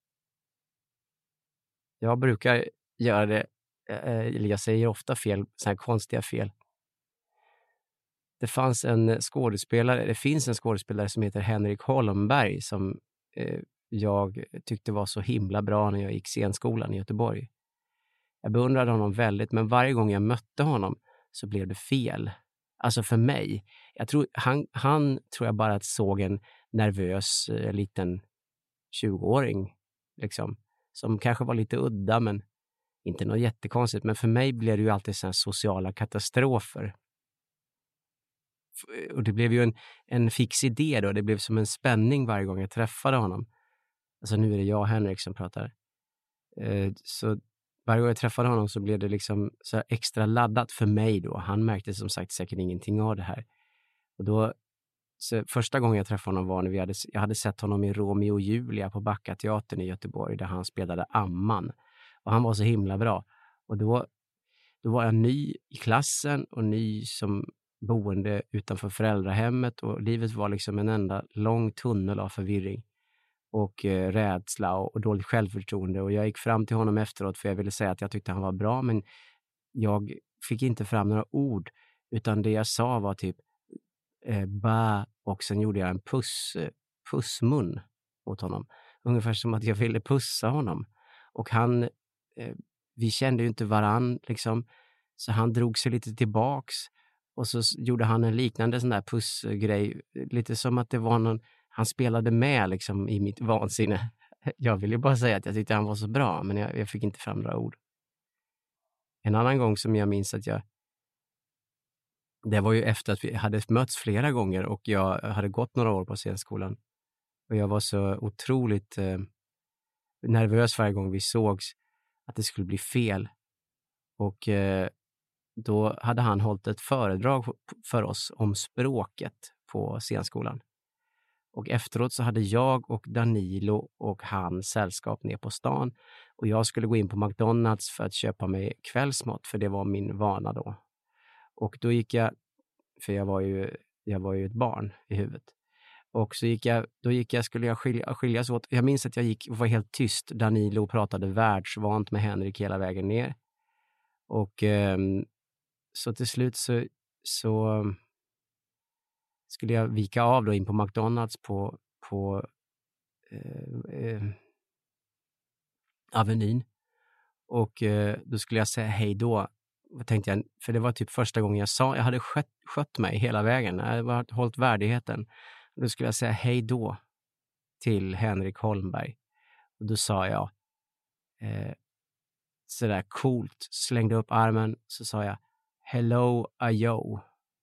Jag brukar göra det, eller jag säger ofta fel, så här konstiga fel. Det fanns en skådespelare, det finns en skådespelare som heter Henrik Holmberg som eh, jag tyckte var så himla bra när jag gick scenskolan i Göteborg. Jag beundrade honom väldigt, men varje gång jag mötte honom så blev det fel. Alltså för mig. Jag tror, han, han tror jag bara att såg en nervös eh, liten tjugoåring liksom, som kanske var lite udda, men inte något jättekonstigt. Men för mig blev det ju alltid sådana sociala katastrofer. Och det blev ju en, en fix idé då. Det blev som en spänning varje gång jag träffade honom. Alltså nu är det jag och Henrik som pratar. Eh, så varje gång jag träffade honom så blev det liksom så här extra laddat för mig då. Han märkte som sagt säkert ingenting av det här. Och då, så första gången jag träffade honom var när vi hade, jag hade sett honom i Romeo och Julia på Backateatern i Göteborg där han spelade Amman. Och han var så himla bra. Och då, då var jag ny i klassen och ny som boende utanför föräldrahemmet och livet var liksom en enda lång tunnel av förvirring och eh, rädsla och, och dåligt självförtroende. Och jag gick fram till honom efteråt för jag ville säga att jag tyckte han var bra, men jag fick inte fram några ord, utan det jag sa var typ eh, ba, och sen gjorde jag en puss, eh, pussmun mot honom. Ungefär som att jag ville pussa honom. Och han, eh, vi kände ju inte varann liksom, så han drog sig lite tillbaks och så gjorde han en liknande sån där pussgrej, lite som att det var någon, han spelade med liksom i mitt vansinne. Jag ville bara säga att jag tyckte han var så bra, men jag, jag fick inte fram några ord. En annan gång som jag minns att jag, det var ju efter att vi hade mötts flera gånger och jag hade gått några år på scenskolan. Och jag var så otroligt eh, nervös varje gång vi sågs att det skulle bli fel. Och eh, då hade han hållit ett föredrag för oss om språket på scenskolan. Och efteråt så hade jag och Danilo och han sällskap ner på stan. Och jag skulle gå in på McDonalds för att köpa mig kvällsmat, för det var min vana då. Och då gick jag, för jag var ju, jag var ju ett barn i huvudet. Och så gick jag, då gick jag, skulle jag skilja, skiljas åt. Jag minns att jag gick och var helt tyst. Danilo pratade världsvant med Henrik hela vägen ner. Och eh, så till slut så, så skulle jag vika av då in på McDonalds på, på eh, eh, Avenyn. Och eh, då skulle jag säga hej då. Vad tänkte jag? För det var typ första gången jag sa, jag hade skött, skött mig hela vägen. Jag hade hållit värdigheten. Då skulle jag säga hej då till Henrik Holmberg. Och då sa jag eh, sådär coolt, slängde upp armen, så sa jag hello ayo.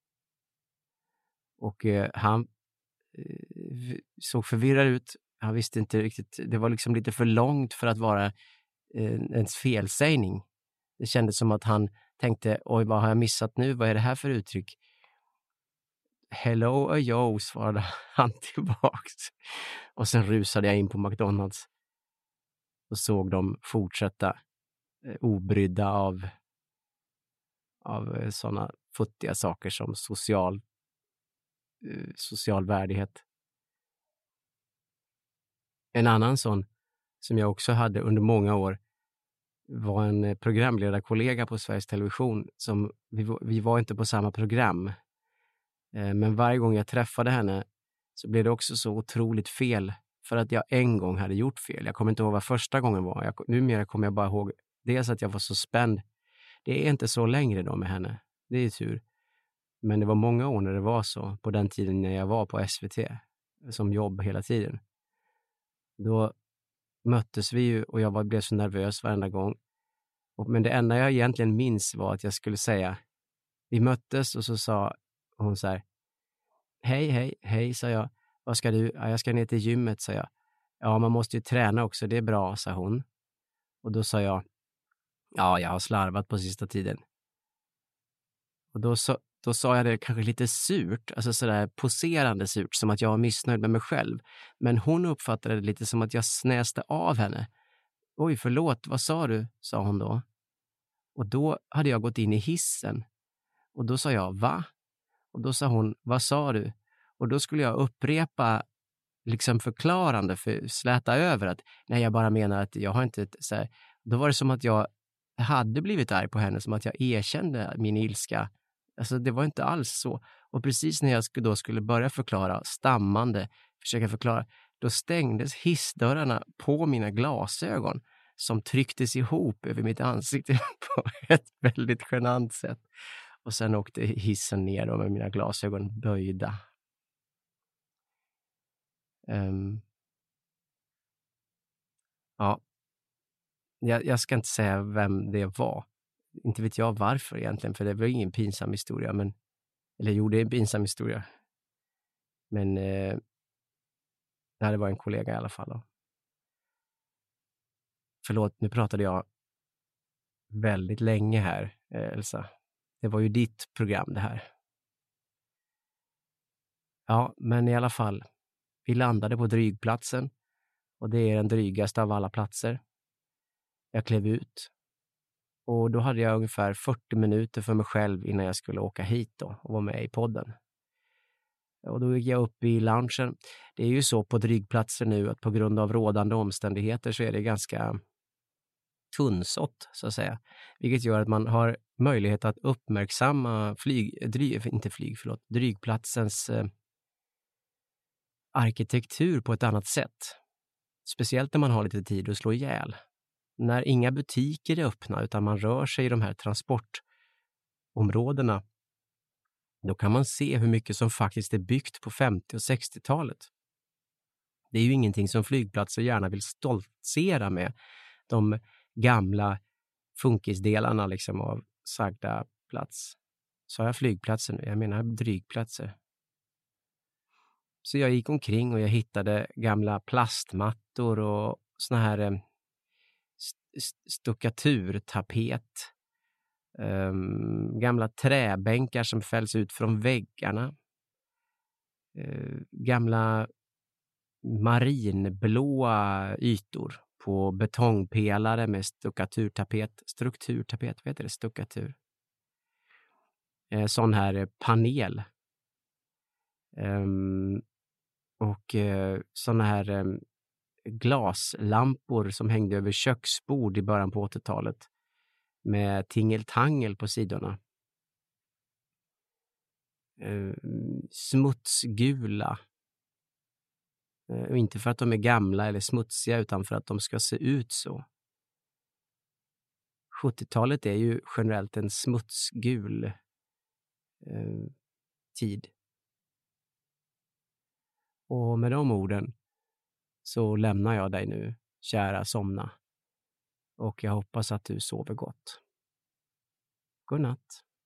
Och eh, han eh, såg förvirrad ut. Han visste inte riktigt, det var liksom lite för långt för att vara eh, en felsägning. Det kändes som att han tänkte, oj, vad har jag missat nu? Vad är det här för uttryck? Hello ayo, svarade han tillbaks. Och sen rusade jag in på McDonalds och såg dem fortsätta eh, obrydda av av eh, sådana futtiga saker som social eh, social värdighet. En annan sån som jag också hade under många år var en programledarkollega på Sveriges Television som vi, vi var inte på samma program. Men varje gång jag träffade henne så blev det också så otroligt fel för att jag en gång hade gjort fel. Jag kommer inte ihåg vad första gången var. Jag, numera kommer jag bara ihåg dels att jag var så spänd. Det är inte så längre då med henne. Det är tur. Men det var många år när det var så. På den tiden när jag var på S V T som jobb hela tiden. Då möttes vi ju och jag var, blev så nervös varenda gång. Och, men det enda jag egentligen minns var att jag skulle säga, vi möttes och så sa hon så här, hej, hej, hej, sa jag. Vad ska du? Ja, jag ska ner till gymmet, sa jag. Ja, man måste ju träna också, det är bra, sa hon. Och då sa jag, ja, jag har slarvat på sista tiden. Och då, så, då sa jag det kanske lite surt, alltså sådär poserande surt, som att jag var missnöjd med mig själv. Men hon uppfattade det lite som att jag snäste av henne. Oj, förlåt, vad sa du? Sa hon då. Och då hade jag gått in i hissen. Och då sa jag, va? Och då sa hon, vad sa du? Och då skulle jag upprepa liksom förklarande, för släta över att nej, jag bara menar att jag har inte ett, så här, då var det som att jag hade blivit arg på henne, som att jag erkände min ilska. Alltså det var inte alls så. Och precis när jag då skulle börja förklara, stammande, försöka förklara, då stängdes hissdörrarna på mina glasögon som trycktes ihop över mitt ansikte på ett väldigt genant sätt. Och sen åkte hissen ner då med mina glasögon böjda. Um, ja, jag, jag ska inte säga vem det var. Inte vet jag varför egentligen, för det var ingen pinsam historia. Men, eller jo, det är en pinsam historia. Men eh, det var en kollega i alla fall. Då. Förlåt, nu pratade jag väldigt länge här, Elsa. Det var ju ditt program det här. Ja, men i alla fall. Vi landade på drygplatsen. Och det är den drygaste av alla platser. Jag klev ut. Och då hade jag ungefär fyrtio minuter för mig själv innan jag skulle åka hit då och vara med i podden. Och då gick jag upp i loungen. Det är ju så på drygplatser nu att på grund av rådande omständigheter så är det ganska tunnsått så att säga. Vilket gör att man har möjlighet att uppmärksamma flyg, dryg, inte flyg, förlåt, drygplatsens eh, arkitektur på ett annat sätt. Speciellt när man har lite tid att slå ihjäl. När inga butiker är öppna utan man rör sig i de här transportområdena, då kan man se hur mycket som faktiskt är byggt på femtio- och sextiotalet. Det är ju ingenting som flygplatser gärna vill stoltsera med. De gamla funkisdelarna liksom av sagda plats. Så har jag flygplatser nu, jag menar drygplatser. Så jag gick omkring och jag hittade gamla plastmattor och såna här eh, stuckaturtapet. Um, gamla träbänkar som fälls ut från väggarna. Uh, gamla marinblåa ytor på betongpelare med stuckaturtapet. Strukturtapet, vad heter det? Stuckatur. Uh, sån här panel. Um, och uh, såna här um, glaslampor som hängde över köksbord i början på åttiotalet. Med tingeltangel på sidorna. Uh, smutsgula. Uh, inte för att de är gamla eller smutsiga utan för att de ska se ut så. sjuttiotalet är ju generellt en smutsgul uh, tid. Och med de orden så lämnar jag dig nu, kära somna. Och jag hoppas att du sover gott. God natt.